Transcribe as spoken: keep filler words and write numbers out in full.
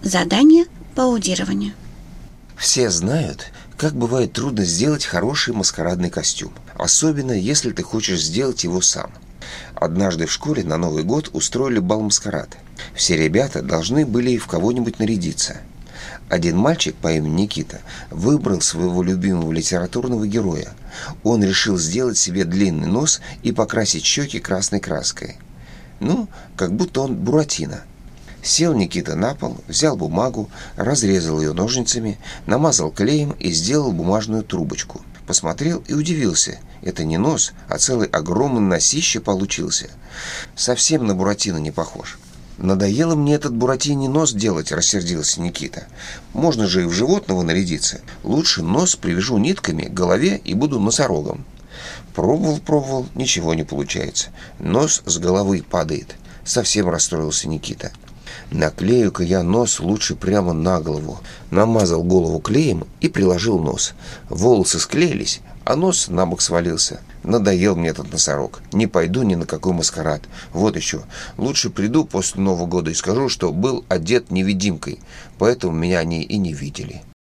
Задание по аудированию. Все знают, как бывает трудно сделать хороший маскарадный костюм, особенно если ты хочешь сделать его сам. Однажды в школе на Новый год устроили бал-маскарад. Все ребята должны были в кого-нибудь нарядиться. Один мальчик по имени Никита выбрал своего любимого литературного героя. Он решил сделать себе длинный нос и покрасить щеки красной краской. Ну, как будто он Буратино. Сел Никита на пол, взял бумагу, разрезал ее ножницами, намазал клеем и сделал бумажную трубочку. Посмотрел и удивился. Это не нос, а целый огромный носище получился. Совсем на Буратино не похож. «Надоело мне этот Буратиний нос делать», — рассердился Никита. «Можно же и в животного нарядиться. Лучше нос привяжу нитками к голове и буду носорогом». Пробовал, пробовал, ничего не получается. Нос с головы падает. Совсем расстроился Никита. «Наклею-ка я нос лучше прямо на голову». Намазал голову клеем и приложил нос. Волосы склеились, а нос на бок свалился. Надоел мне этот носорог. Не пойду ни на какой маскарад. Вот еще. Лучше приду после Нового года и скажу, что был одет невидимкой. Поэтому меня они и не видели.